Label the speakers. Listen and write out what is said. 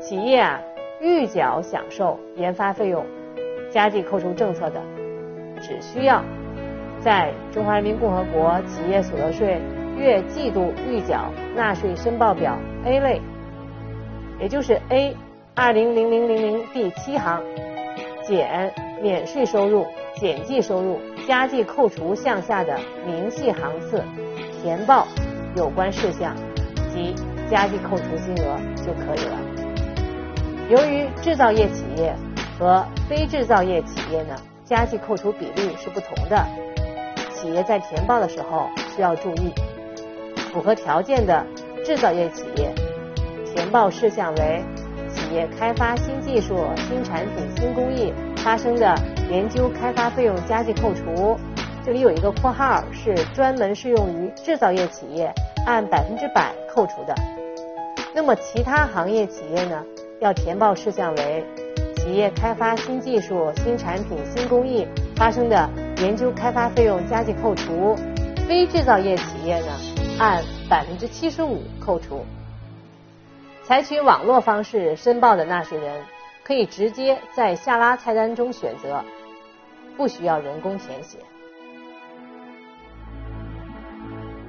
Speaker 1: 企业预缴享受研发费用加计扣除政策的，只需要在中华人民共和国企业所得税月季度预缴纳税申报表 A 类，也就是 A200000第7行减免税收入、减计收入、加计扣除项下的明细行次填报有关事项及加计扣除金额就可以了。由于制造业企业和非制造业企业呢，加计扣除比例是不同的，企业在填报的时候需要注意。符合条件的制造业企业，填报事项为企业开发新技术、新产品、新工艺发生的研究开发费用加计扣除，这里有一个括号，是专门适用于制造业企业按100%扣除的。那么其他行业企业呢，要填报事项为企业开发新技术、新产品、新工艺发生的研究开发费用加计扣除，非制造业企业呢按75%扣除。采取网络方式申报的纳税人可以直接在下拉菜单中选择，不需要人工填写。